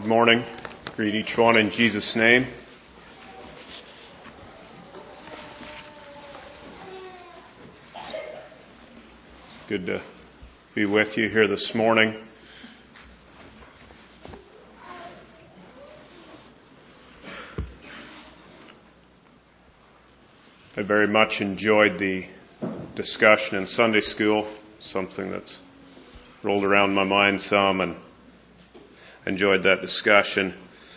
Good morning. Greet each one in Jesus' name. Good to be with you here this morning. I very much enjoyed the discussion in Sunday school, something that's rolled around my mind some, and enjoyed that discussion.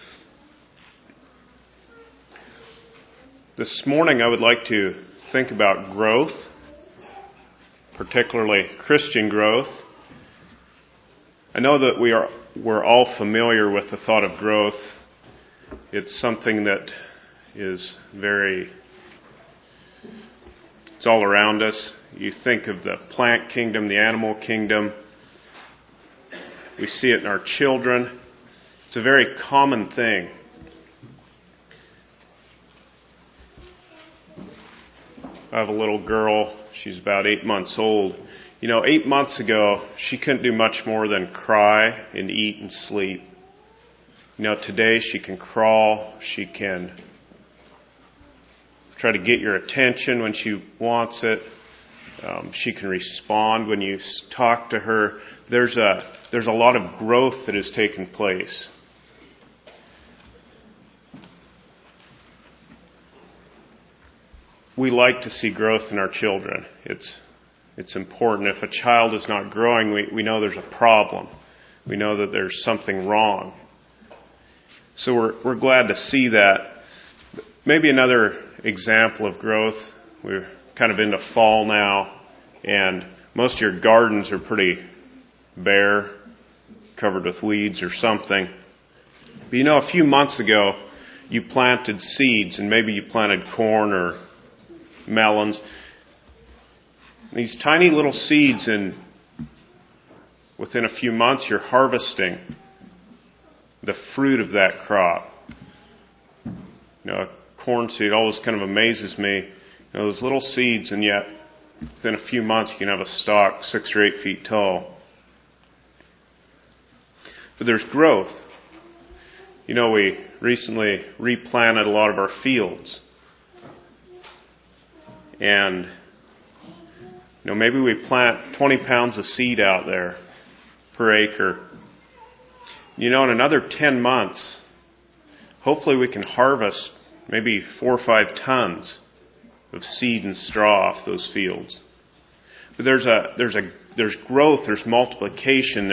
This morning I would like to think about growth, particularly Christian growth. I know that we're all familiar with the thought of growth. It's something that is it's all around us. You think of the plant kingdom, the animal kingdom. We see it in our children. It's a very common thing. I have a little girl. She's about 8 months old. 8 months ago, she couldn't do much more than cry and eat and sleep. Today she can crawl. She can try to get your attention when she wants it. She can respond when you talk to her. There's a lot of growth that has taken place. We like to see growth in our children. It's important. If a child is not growing, we know there's a problem. We know that there's something wrong. So we're glad to see that. Maybe another example of growth. We're kind of into fall now, and most of your gardens are pretty bare, covered with weeds or something. But a few months ago, you planted seeds, and maybe you planted corn or melons. These tiny little seeds, and within a few months you're harvesting the fruit of that crop. A corn seed always kind of amazes me. Those little seeds, and yet within a few months you can have a stalk 6 or 8 feet tall. But there's growth. We recently replanted a lot of our fields. And, maybe we plant 20 pounds of seed out there per acre. In another 10 months, hopefully we can harvest maybe 4 or 5 tons of seed and straw off those fields. But there's growth, there's multiplication,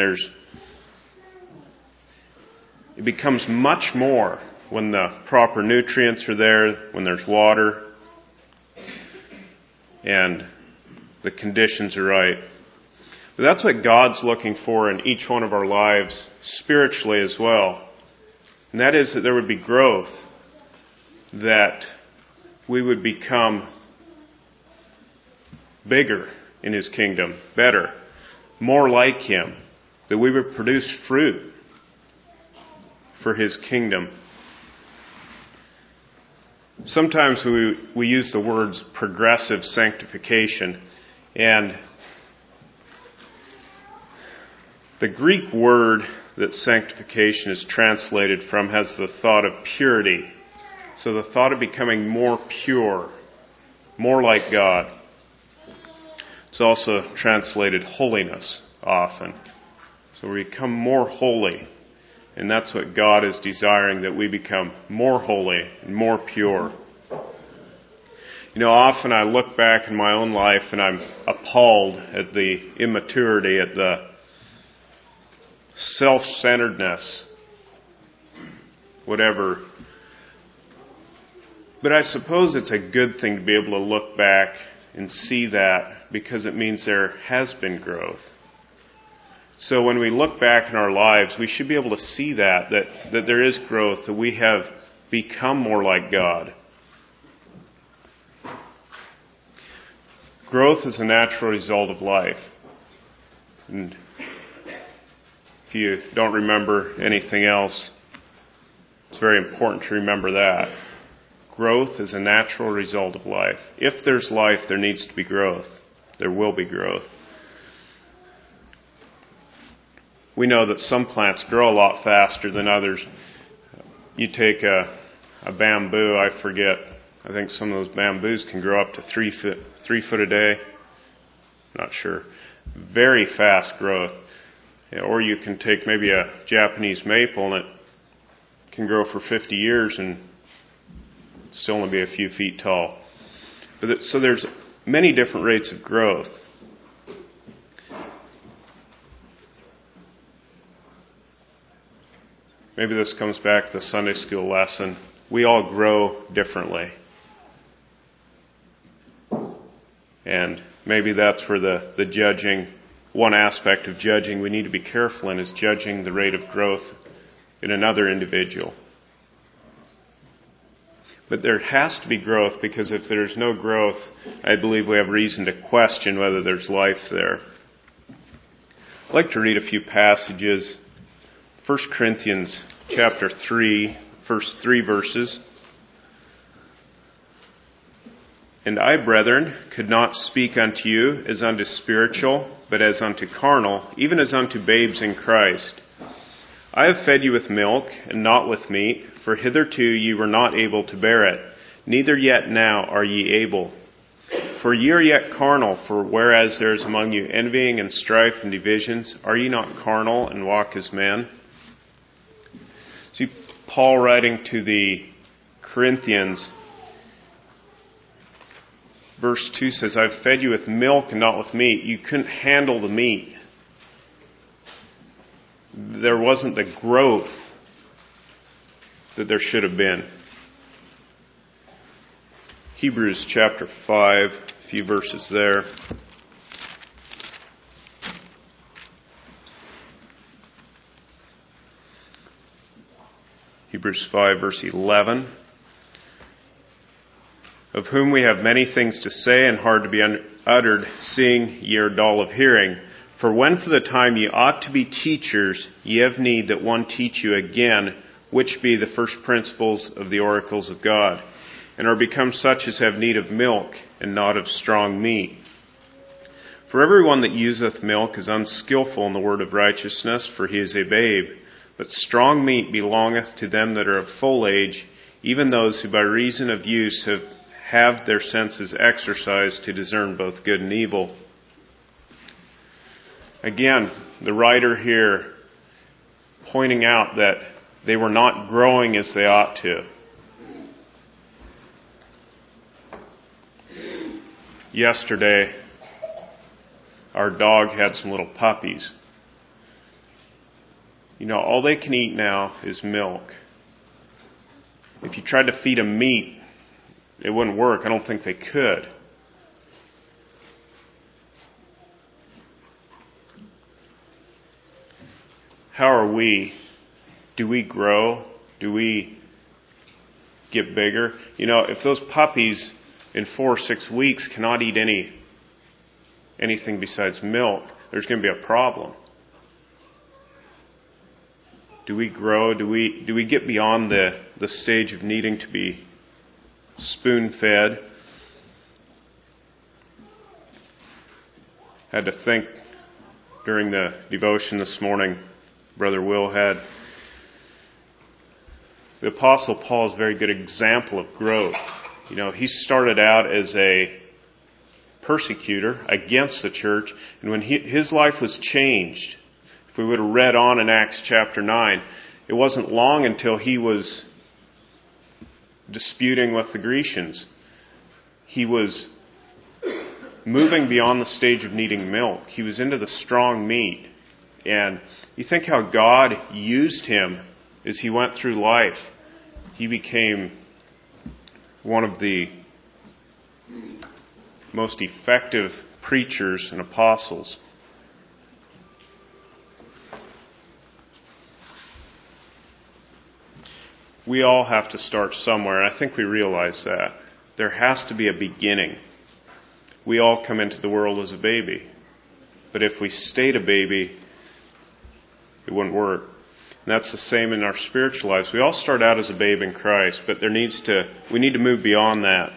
it becomes much more when the proper nutrients are there, when there's water, and the conditions are right. But that's what God's looking for in each one of our lives, spiritually as well. And that is that there would be growth, that we would become bigger in His kingdom, better, more like Him, that we would produce fruit for His kingdom. Sometimes we use the words progressive sanctification, and the Greek word that sanctification is translated from has the thought of purity. So the thought of becoming more pure, more like God. It's also translated holiness often. So we become more holy. And that's what God is desiring, that we become more holy and more pure. Often I look back in my own life and I'm appalled at the immaturity, at the self-centeredness, whatever. But I suppose it's a good thing to be able to look back and see that, because it means there has been growth. So when we look back in our lives, we should be able to see that there is growth, that we have become more like God. Growth is a natural result of life. And if you don't remember anything else, it's very important to remember that. Growth is a natural result of life. If there's life, there needs to be growth. There will be growth. we know that some plants grow a lot faster than others. You take a bamboo, I think some of those bamboos can grow up to 3 foot a day. Not sure. Very fast growth. Or you can take maybe a Japanese maple and it can grow for 50 years and still only be a few feet tall. So there's many different rates of growth. Maybe this comes back to the Sunday school lesson. We all grow differently. And maybe that's where the judging, one aspect of judging we need to be careful in is judging the rate of growth in another individual. But there has to be growth, because if there's no growth, I believe we have reason to question whether there's life there. I'd like to read a few passages. 1 Corinthians chapter 3, first 3 verses. And I, brethren, could not speak unto you as unto spiritual, but as unto carnal, even as unto babes in Christ. I have fed you with milk, and not with meat, for hitherto ye were not able to bear it, neither yet now are ye able. For ye are yet carnal, for whereas there is among you envying and strife and divisions, are ye not carnal and walk as men? See, Paul writing to the Corinthians, verse 2 says, I've fed you with milk and not with meat. You couldn't handle the meat. There wasn't the growth that there should have been. Hebrews chapter 5, a few verses there. Hebrews 5, verse 11. Of whom we have many things to say and hard to be uttered, seeing ye are dull of hearing. For when for the time ye ought to be teachers, ye have need that one teach you again, which be the first principles of the oracles of God, and are become such as have need of milk, and not of strong meat. For everyone that useth milk is unskillful in the word of righteousness, for he is a babe. But strong meat belongeth to them that are of full age, even those who by reason of use have their senses exercised to discern both good and evil. Again, the writer here pointing out that they were not growing as they ought to. Yesterday, our dog had some little puppies. You know, all they can eat now is milk. If you tried to feed them meat, it wouldn't work. I don't think they could. How are we? Do we grow? Do we get bigger? You know, if those puppies in 4 or 6 weeks cannot eat anything besides milk, there's going to be a problem. Do we grow? Do we get beyond the stage of needing to be spoon-fed? I had to think during the devotion this morning, Brother Will had. The Apostle Paul is a very good example of growth. You know, he started out as a persecutor against the church, and when his life was changed, if we would have read on in Acts chapter 9, it wasn't long until he was disputing with the Grecians. He was moving beyond the stage of needing milk. He was into the strong meat. And you think how God used him as he went through life. He became one of the most effective preachers and apostles. We all have to start somewhere. I think we realize that. There has to be a beginning. We all come into the world as a baby. But if we stayed a baby, it wouldn't work. And that's the same in our spiritual lives. We all start out as a babe in Christ, but we need to move beyond that.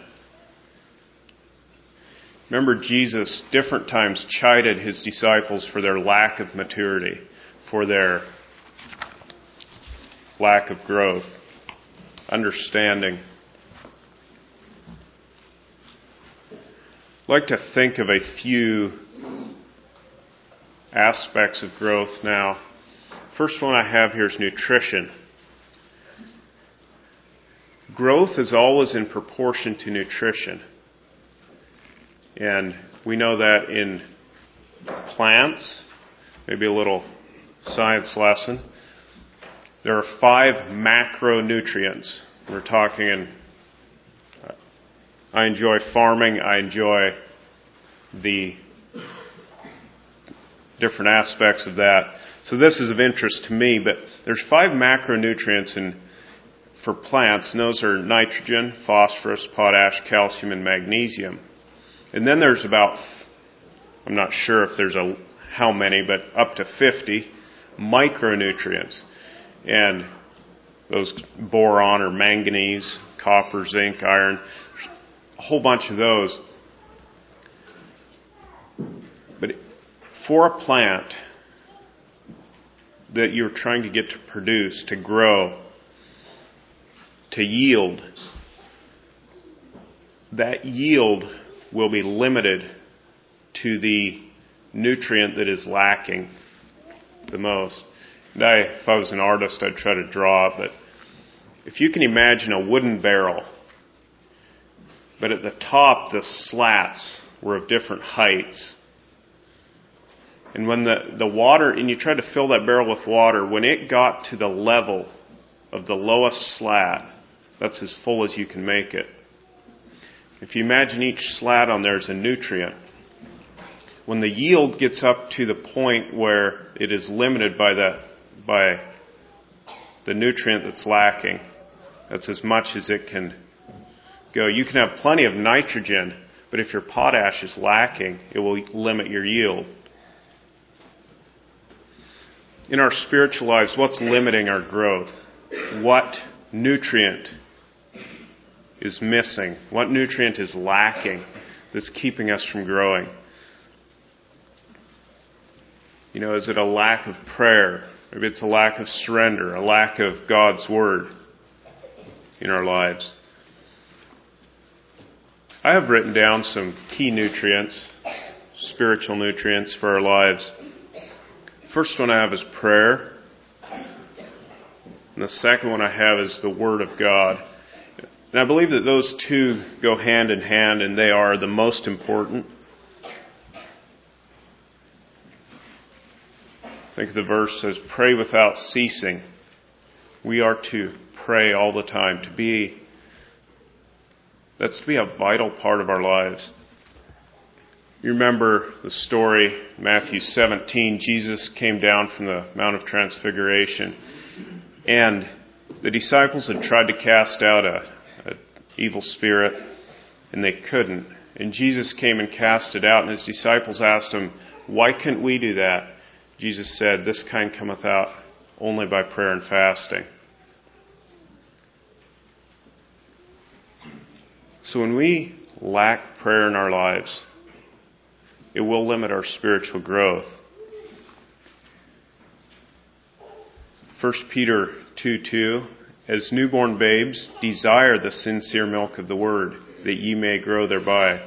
Remember, Jesus different times chided his disciples for their lack of maturity. for their lack of growth, understanding. I'd like to think of a few aspects of growth now. First one I have here is nutrition. Growth is always in proportion to nutrition. And we know that in plants, maybe a little science lesson, there are 5 macronutrients. We're talking, I enjoy farming, I enjoy the different aspects of that. So this is of interest to me, but there's 5 macronutrients for plants, and those are nitrogen, phosphorus, potash, calcium, and magnesium. And then there's about, I'm not sure if there's how many, but up to 50 micronutrients. And those boron or manganese, copper, zinc, iron, a whole bunch of those. But for a plant that you're trying to get to produce, to grow, to yield, that yield will be limited to the nutrient that is lacking the most. And if I was an artist, I'd try to draw it, but if you can imagine a wooden barrel, but at the top the slats were of different heights. And when the water, and you try to fill that barrel with water, when it got to the level of the lowest slat, that's as full as you can make it. If you imagine each slat on there is a nutrient, when the yield gets up to the point where it is limited by the nutrient that's lacking, that's as much as it can go. You can have plenty of nitrogen, but if your potash is lacking, it will limit your yield. In our spiritual lives, what's limiting our growth? What nutrient is missing? What nutrient is lacking that's keeping us from growing? Is it a lack of prayer? Maybe it's a lack of surrender, a lack of God's Word in our lives. I have written down some key nutrients, spiritual nutrients for our lives. First one I have is prayer. And the second one I have is the Word of God. And I believe that those two go hand in hand, and they are the most important. I think the verse says, pray without ceasing. We are to pray all the time, that's to be a vital part of our lives. You remember the story, Matthew 17, Jesus came down from the Mount of Transfiguration, and the disciples had tried to cast out an evil spirit, and they couldn't. And Jesus came and cast it out, and his disciples asked him, why couldn't we do that? Jesus said, this kind cometh out only by prayer and fasting. So when we lack prayer in our lives, it will limit our spiritual growth. 1 Peter 2:2, as newborn babes, desire the sincere milk of the Word, that ye may grow thereby.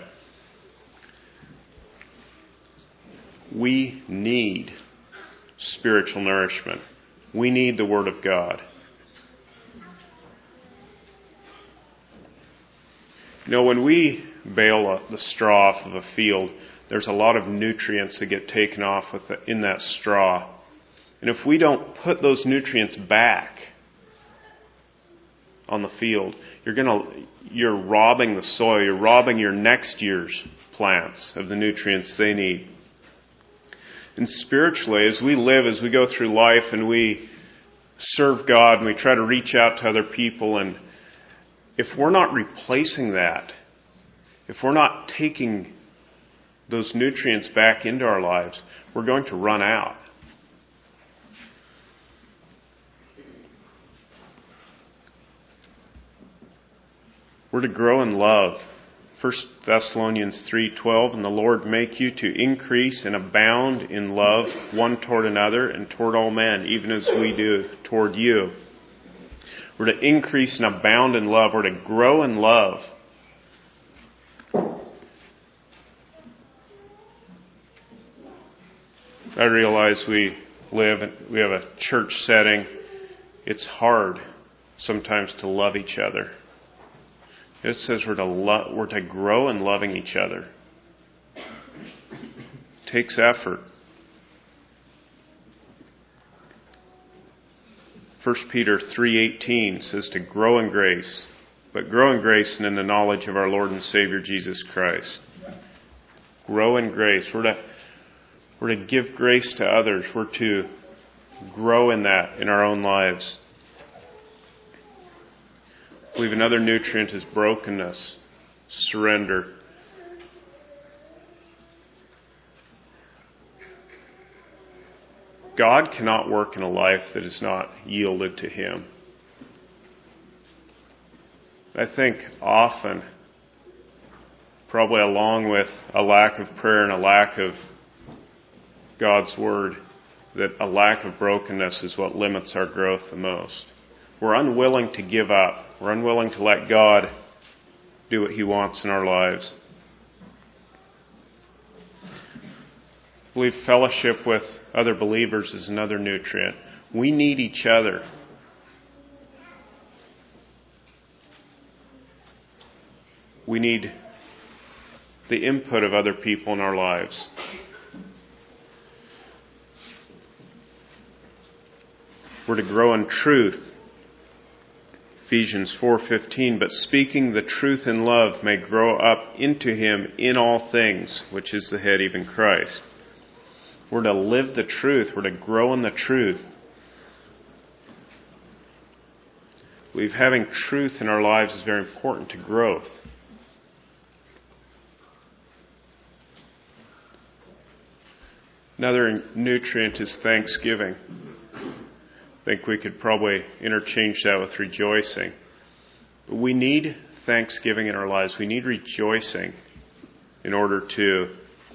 We need spiritual nourishment. We need the Word of God. When we bale the straw off of a field, there's a lot of nutrients that get taken off in that straw. And if we don't put those nutrients back on the field, you're robbing the soil, you're robbing your next year's plants of the nutrients they need. And spiritually, as we live, as we go through life and we serve God and we try to reach out to other people, and if we're not replacing that, if we're not taking those nutrients back into our lives, we're going to run out. We're to grow in love 1 Thessalonians 3:12, and the Lord make you to increase and abound in love one toward another and toward all men, even as we do toward you. We're to increase and abound in love. We're to grow in love. I realize we have a church setting. It's hard sometimes to love each other. It says we're to grow in loving each other. It takes effort. 1 Peter 3:18 says to grow in grace, but grow in grace and in the knowledge of our Lord and Savior Jesus Christ. Grow in grace. We're to give grace to others. We're to grow in that in our own lives. I believe another nutrient is brokenness, surrender. God cannot work in a life that is not yielded to Him. I think often, probably along with a lack of prayer and a lack of God's Word, that a lack of brokenness is what limits our growth the most. We're unwilling to give up. We're unwilling to let God do what He wants in our lives. I believe fellowship with other believers is another nutrient. We need each other. We need the input of other people in our lives. We're to grow in truth. Ephesians 4:15, but speaking the truth in love may grow up into Him in all things, which is the head, even Christ. We're to live the truth. We're to grow in the truth. I believe having truth in our lives is very important to growth. Another nutrient is thanksgiving. I think we could probably interchange that with rejoicing. But we need thanksgiving in our lives. We need rejoicing in order to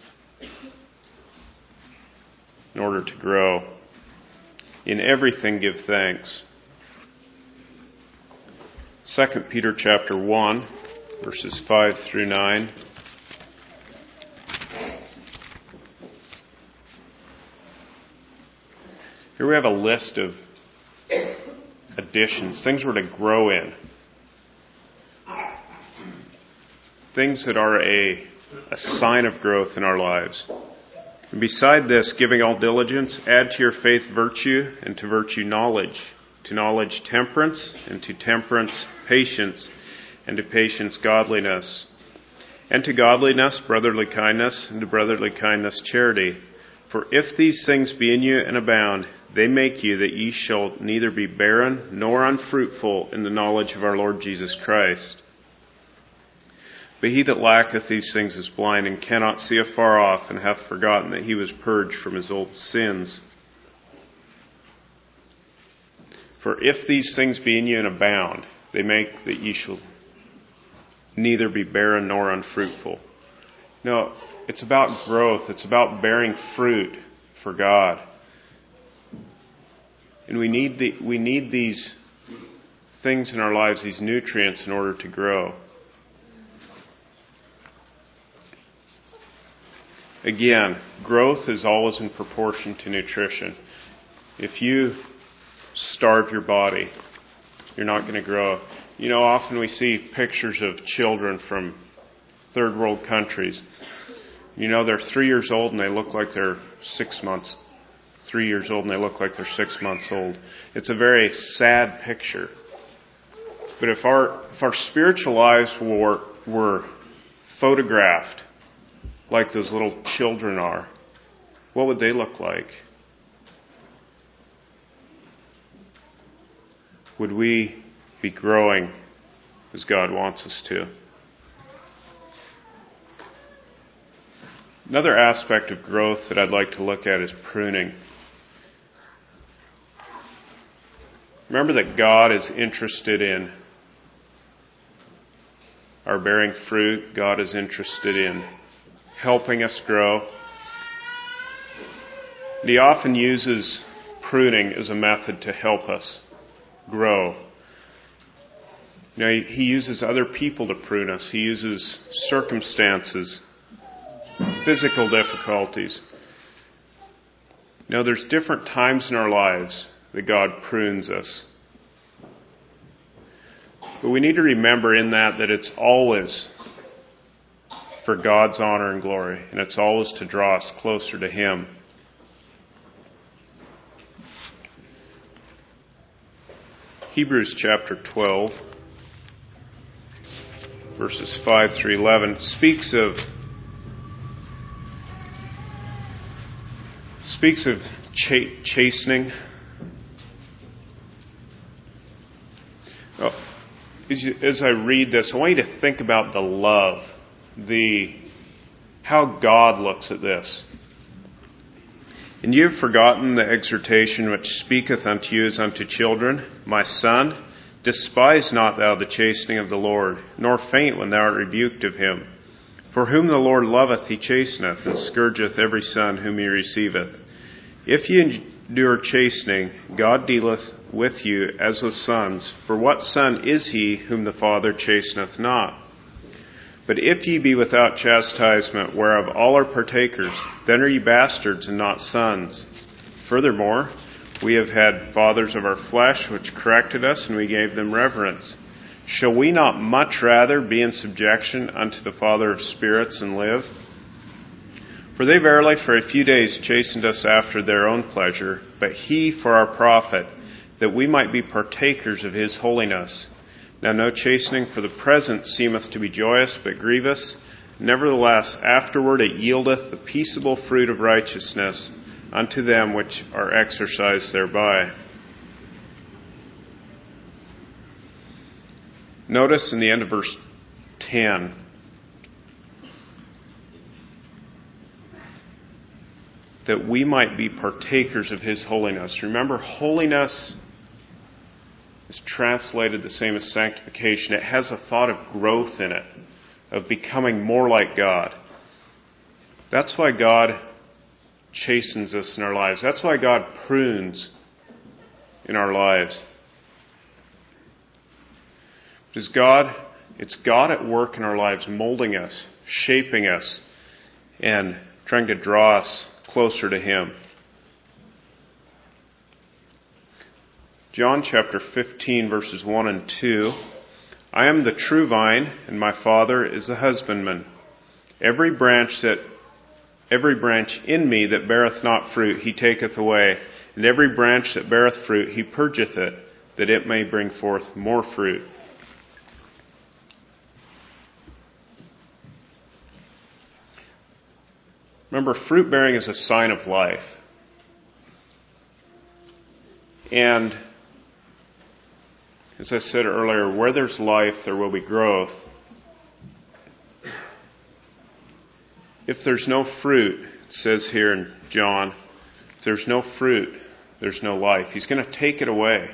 grow. In everything give thanks. 2 Peter chapter 1, verses 5 through 9. Here we have a list of additions, things we're to grow in. Things that are a sign of growth in our lives. And beside this, giving all diligence, add to your faith virtue, and to virtue knowledge, to knowledge temperance, and to temperance patience, and to patience godliness, and to godliness brotherly kindness, and to brotherly kindness charity. For if these things be in you and abound, they make you that ye shall neither be barren nor unfruitful in the knowledge of our Lord Jesus Christ. But he that lacketh these things is blind, and cannot see afar off, and hath forgotten that he was purged from his old sins. For if these things be in you and abound, they make that ye shall neither be barren nor unfruitful. No, it's about growth. It's about bearing fruit for God. And we need these things in our lives, these nutrients, in order to grow. Again, growth is always in proportion to nutrition. If you starve your body, you're not going to grow. You know, often we see pictures of children from third world countries. You know, they're 3 years old and they look like they're 6 months. 3 years old and they look like they're 6 months old. It's a very sad picture. But if our spiritual lives were photographed like those little children are, what would they look like? Would we be growing as God wants us to? Another aspect of growth that I'd like to look at is pruning. Remember that God is interested in are bearing fruit, God is interested in helping us grow. And He often uses pruning as a method to help us grow. He uses other people to prune us. He uses circumstances, physical difficulties. There's different times in our lives that God prunes us. But we need to remember in that it's always for God's honor and glory, and it's always to draw us closer to Him. Hebrews chapter 12, verses 5 through 11, speaks of chastening. As I read this, I want you to think about the love, how God looks at this. And you have forgotten the exhortation which speaketh unto you as unto children. My son, despise not thou the chastening of the Lord, nor faint when thou art rebuked of Him. For whom the Lord loveth, He chasteneth, and scourgeth every son whom He receiveth. If ye endure chastening, God dealeth with you as with sons. For what son is he whom the Father chasteneth not? But if ye be without chastisement, whereof all are partakers, then are ye bastards and not sons. Furthermore, we have had fathers of our flesh which corrected us, and we gave them reverence. Shall we not much rather be in subjection unto the Father of spirits and live? For they verily for a few days chastened us after their own pleasure, but He for our profit, that we might be partakers of His holiness. Now no chastening for the present seemeth to be joyous, but grievous. Nevertheless, afterward it yieldeth the peaceable fruit of righteousness unto them which are exercised thereby. Notice in the end of verse 10, that we might be partakers of His holiness. Remember, holiness is translated the same as sanctification. It has a thought of growth in it, of becoming more like God. That's why God chastens us in our lives. That's why God prunes in our lives. It's God at work in our lives, molding us, shaping us, and trying to draw us closer to Him. John chapter 15, verses 1 and 2. I am the true vine, and my Father is the husbandman. Every branch in me that beareth not fruit, He taketh away, and every branch that beareth fruit, He purgeth it, that it may bring forth more fruit. Remember, fruit bearing is a sign of life. And as I said earlier, where there's life, there will be growth. If there's no fruit, it says here in John, if there's no fruit, there's no life. He's going to take it away.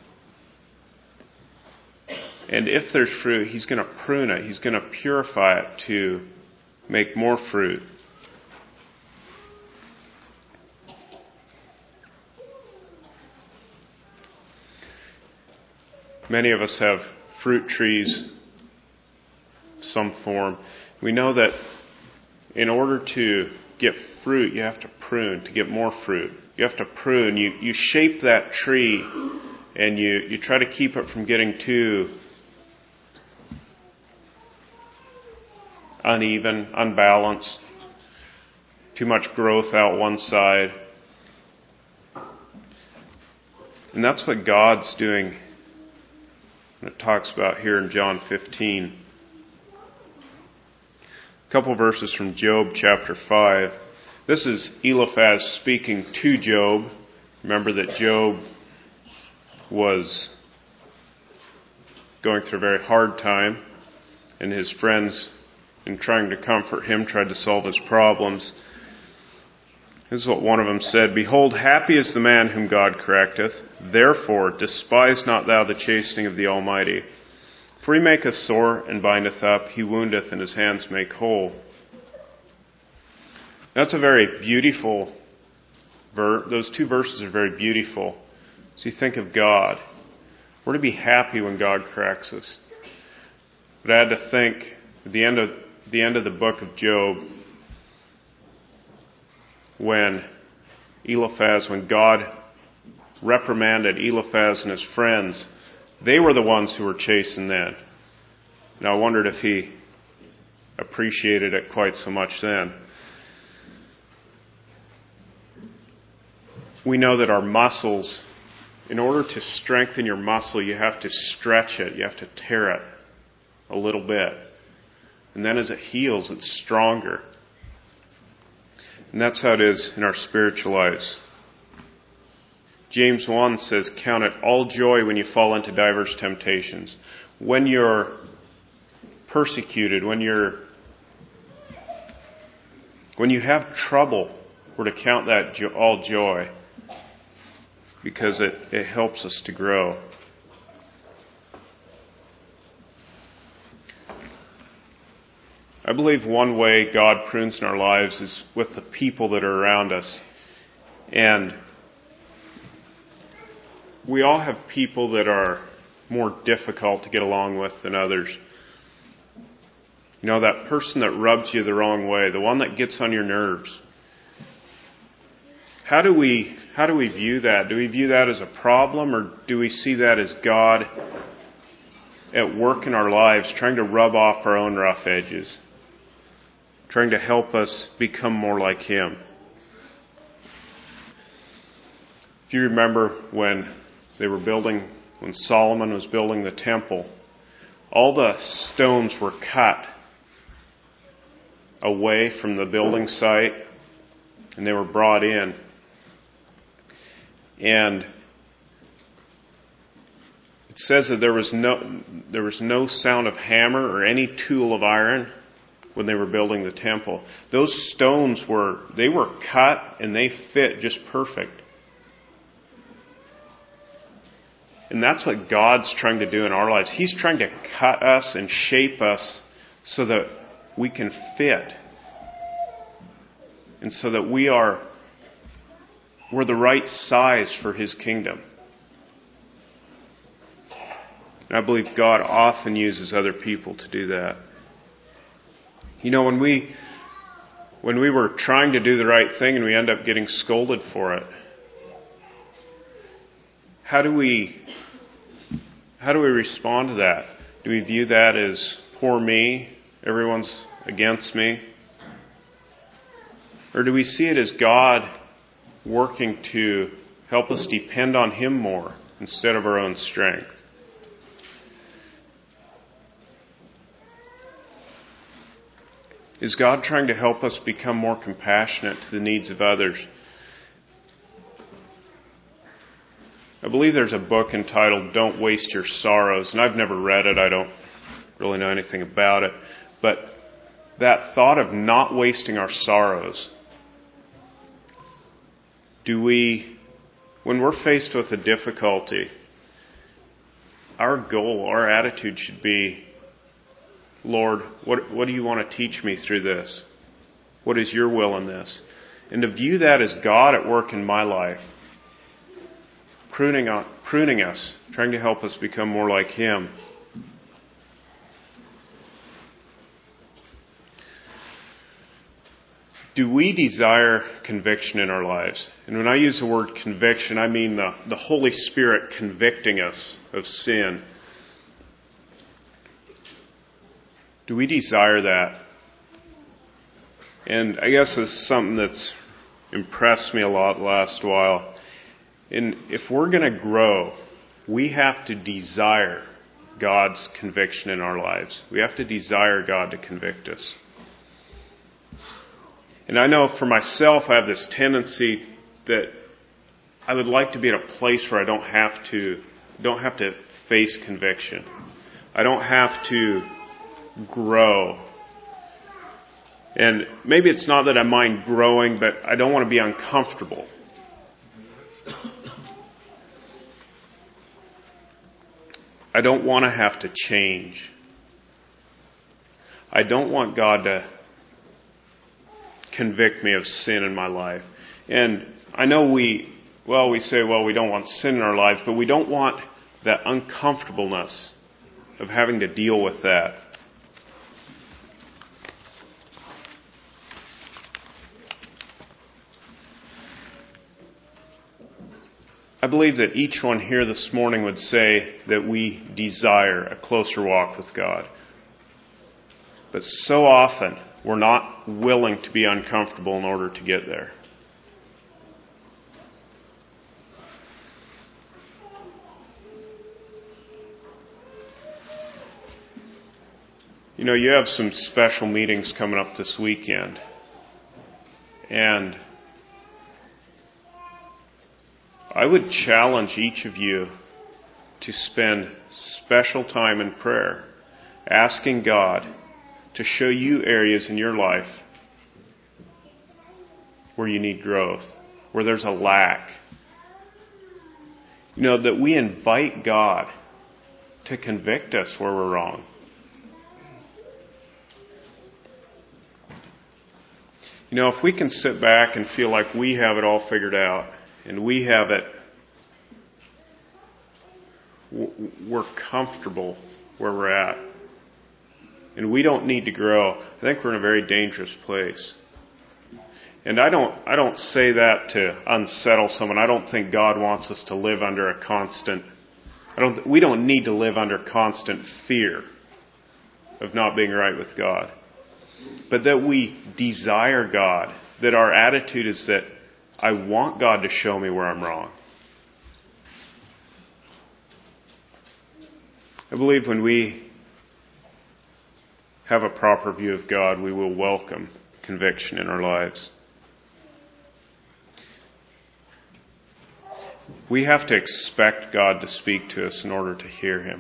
And if there's fruit, He's going to prune it. He's going to purify it to make more fruit. Many of us have fruit trees of some form. We know that in order to get fruit, you have to prune to get more fruit. You have to prune. You shape that tree and you try to keep it from getting too uneven, unbalanced, too much growth out one side. And that's what God's doing. It talks about here in John 15. A couple verses from Job chapter 5. This is Eliphaz speaking to Job. Remember that Job was going through a very hard time, and his friends, in trying to comfort him, tried to solve his problems. This is what one of them said, Behold, happy is the man whom God correcteth. Therefore, despise not thou the chastening of the Almighty. For he maketh sore and bindeth up, he woundeth and his hands make whole. That's a very beautiful verse. Those two verses are very beautiful. So you think of God. We're to be happy when God corrects us. But I had to think at the end of the book of Job, when God reprimanded Eliphaz and his friends, they were the ones who were chasing then. And I wondered if he appreciated it quite so much then. We know that our muscles, in order to strengthen your muscle, you have to stretch it. You have to tear it a little bit. And then as it heals, it's stronger. And that's how it is in our spiritual lives. James 1 says, "Count it all joy when you fall into diverse temptations." When you're persecuted, when you have trouble, we're to count that all joy, because it helps us to grow. I believe one way God prunes in our lives is with the people that are around us. And we all have people that are more difficult to get along with than others. You know, that person that rubs you the wrong way, the one that gets on your nerves. How do we view that? Do we view that as a problem, or do we see that as God at work in our lives, trying to rub off our own rough edges, trying to help us become more like Him? If you remember when Solomon was building the temple, all the stones were cut away from the building site, and they were brought in. And it says that there was no sound of hammer or any tool of iron when they were building the temple. Those stones were cut and they fit just perfect. And that's what God's trying to do in our lives. He's trying to cut us and shape us so that we can fit. And so that we're the right size for His kingdom. And I believe God often uses other people to do that. You know, when we were trying to do the right thing and we end up getting scolded for it, how do we respond to that? Do we view that as poor me, everyone's against me? Or do we see it as God working to help us depend on Him more instead of our own strength? Is God trying to help us become more compassionate to the needs of others? I believe there's a book entitled "Don't Waste Your Sorrows," and I've never read it. I don't really know anything about it. But that thought of not wasting our sorrows, when we're faced with a difficulty, our goal, our attitude should be, Lord, what do you want to teach me through this? What is your will in this? And to view that as God at work in my life, pruning us, trying to help us become more like Him. Do we desire conviction in our lives? And when I use the word conviction, I mean the Holy Spirit convicting us of sin. Do we desire that? And I guess this is something that's impressed me a lot the last while. And if we're going to grow, we have to desire God's conviction in our lives. We have to desire God to convict us. And I know for myself, I have this tendency that I would like to be at a place where I don't have to face conviction. I don't have to grow. And maybe it's not that I mind growing, but I don't want to be uncomfortable. I don't want to have to change. I don't want God to convict me of sin in my life. And I know we say, we don't want sin in our lives, but we don't want that uncomfortableness of having to deal with that. I believe that each one here this morning would say that we desire a closer walk with God. But so often, we're not willing to be uncomfortable in order to get there. You have some special meetings coming up this weekend. And I would challenge each of you to spend special time in prayer, asking God to show you areas in your life where you need growth, where there's a lack. That we invite God to convict us where we're wrong. If we can sit back and feel like we have it all figured out, and we have it, we're comfortable where we're at, and we don't need to grow, I think we're in a very dangerous place. And I don't say that to unsettle someone. I don't think God wants us to live under a constant, we don't need to live under constant fear of not being right with God. But that we desire God, that our attitude is that I want God to show me where I'm wrong. I believe when we have a proper view of God, we will welcome conviction in our lives. We have to expect God to speak to us in order to hear Him.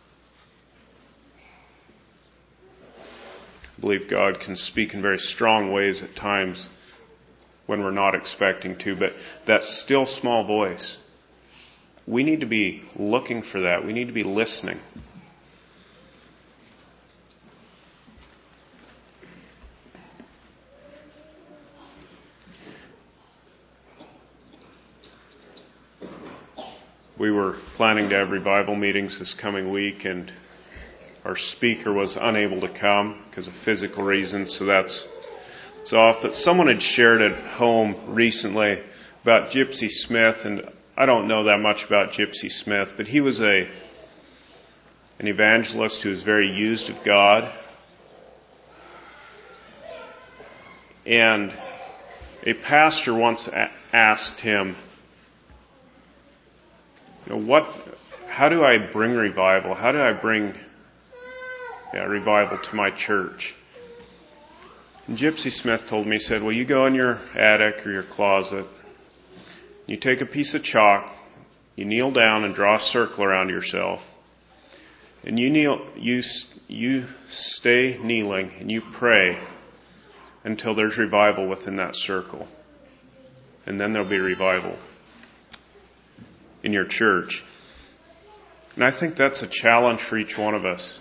I believe God can speak in very strong ways at times when we're not expecting to, but that still small voice, we need to be looking for that. We need to be listening. We were planning to have revival meetings this coming week, and our speaker was unable to come because of physical reasons, so that's off. But someone had shared at home recently about Gypsy Smith, and I don't know that much about Gypsy Smith, but he was an evangelist who was very used of God. And a pastor once asked him, how do I bring revival? How do I bring revival to my church? And Gypsy Smith told me, he said, you go in your attic or your closet, you take a piece of chalk, you kneel down and draw a circle around yourself, and you stay kneeling and you pray until there's revival within that circle. And then there'll be revival in your church. And I think that's a challenge for each one of us.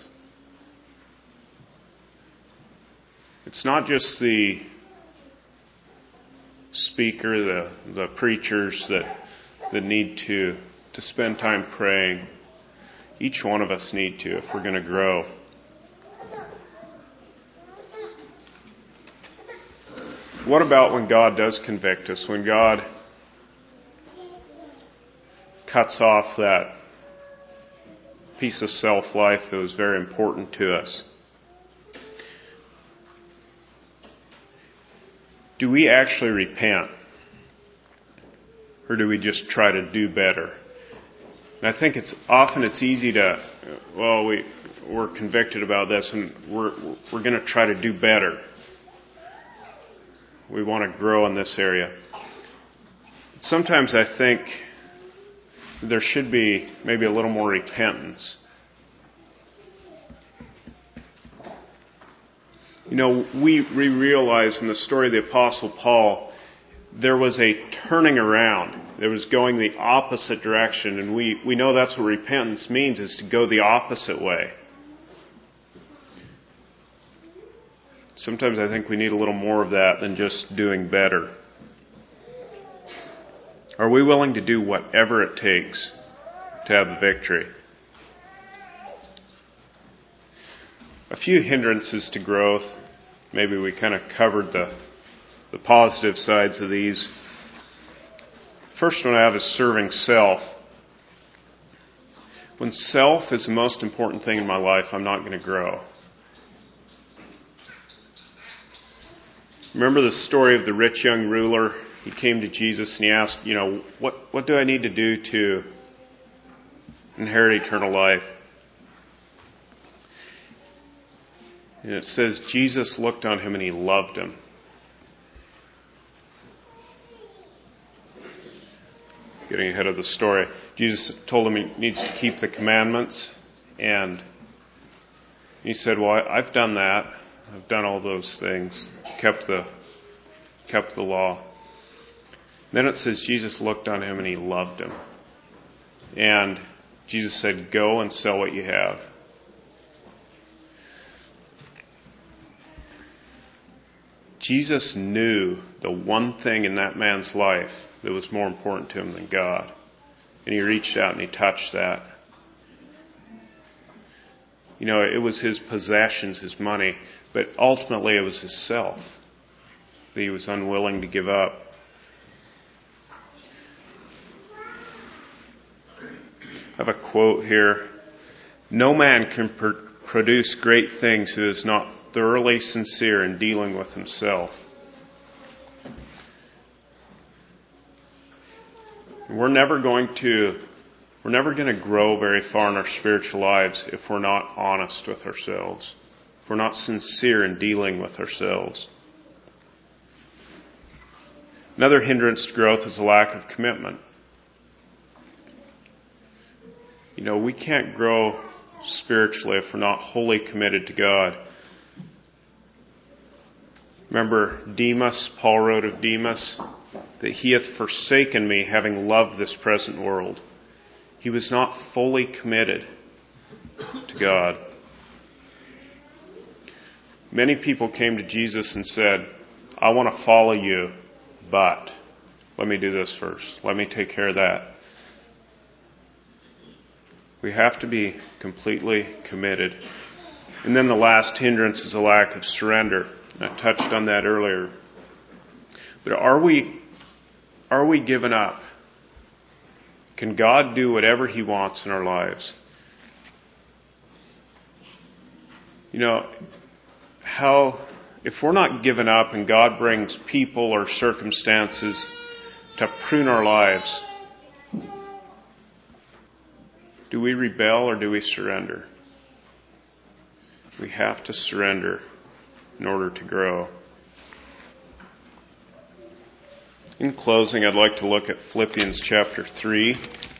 It's not just the speaker, the preachers that need to spend time praying. Each one of us need to if we're going to grow. What about when God does convict us? When God cuts off that piece of self-life that was very important to us? Do we actually repent? Or do we just try to do better? And I think it's easy to, we're convicted about this and we're going to try to do better. We want to grow in this area. Sometimes I think there should be maybe a little more repentance. We realize in the story of the Apostle Paul, there was a turning around. It was going the opposite direction, and we know that's what repentance means, is to go the opposite way. Sometimes I think we need a little more of that than just doing better. Are we willing to do whatever it takes to have the victory? A few hindrances to growth. Maybe we kind of covered the positive sides of these. First one I have is serving self. When self is the most important thing in my life, I'm not going to grow. Remember the story of the rich young ruler? He came to Jesus and he asked, what do I need to do to inherit eternal life? And it says Jesus looked on him and he loved him. Getting ahead of the story. Jesus told him he needs to keep the commandments. And he said, well, I've done that. I've done all those things. Kept the law. Then it says Jesus looked on him and he loved him. And Jesus said, go and sell what you have. Jesus knew the one thing in that man's life that was more important to him than God. And he reached out and he touched that. It was his possessions, his money, but ultimately it was his self that he was unwilling to give up. I have a quote here. No man can produce great things who is not thoroughly sincere in dealing with himself. We're never going to grow very far in our spiritual lives if we're not honest with ourselves, if we're not sincere in dealing with ourselves. Another hindrance to growth is a lack of commitment. We can't grow spiritually if we're not wholly committed to God. Remember Demas, Paul wrote of Demas, that he hath forsaken me, having loved this present world. He was not fully committed to God. Many people came to Jesus and said, I want to follow you, but let me do this first. Let me take care of that. We have to be completely committed. And then the last hindrance is a lack of surrender. I touched on that earlier. But are we given up? Can God do whatever He wants in our lives? If we're not given up and God brings people or circumstances to prune our lives, do we rebel or do we surrender? We have to surrender in order to grow. In closing, I'd like to look at Philippians chapter 3.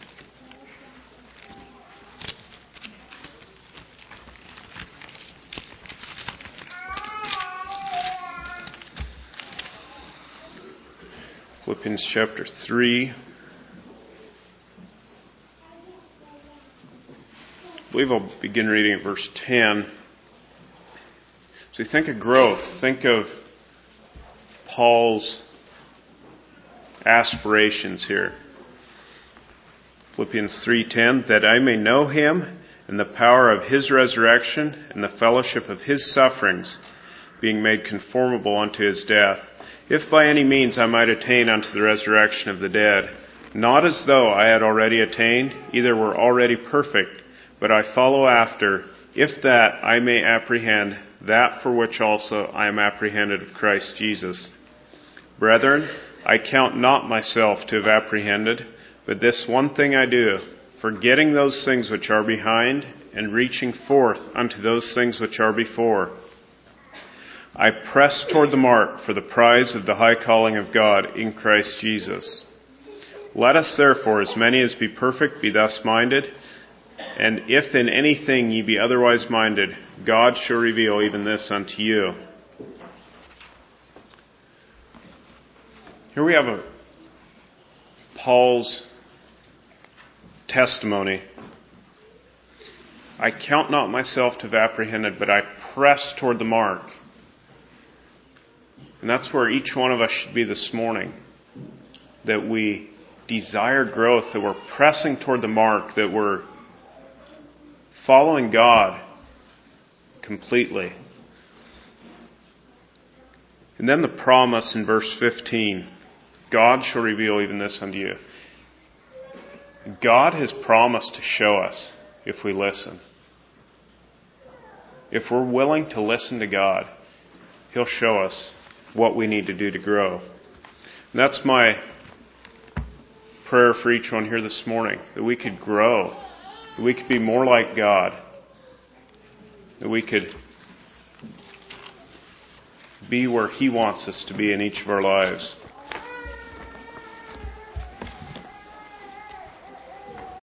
Philippians chapter 3. I believe I'll begin reading at verse 10. So you think of growth. Think of Paul's aspirations here. Philippians 3:10, that I may know Him and the power of His resurrection and the fellowship of His sufferings, being made conformable unto His death, if by any means I might attain unto the resurrection of the dead. Not as though I had already attained, either were already perfect, but I follow after, if that I may apprehend that for which also I am apprehended of Christ Jesus. Brethren, I count not myself to have apprehended, but this one thing I do, forgetting those things which are behind, and reaching forth unto those things which are before. I press toward the mark for the prize of the high calling of God in Christ Jesus. Let us therefore, as many as be perfect, be thus minded, and if in anything ye be otherwise minded, God shall reveal even this unto you. Here we have a Paul's testimony, I count not myself to have apprehended, but I press toward the mark. And that's where each one of us should be this morning. That we desire growth, that we're pressing toward the mark, that we're following God completely. And then the promise in verse 15, God shall reveal even this unto you. God has promised to show us if we listen. If we're willing to listen to God, He'll show us what we need to do to grow. And that's my prayer for each one here this morning, that we could grow, that we could be more like God, that we could be where He wants us to be in each of our lives.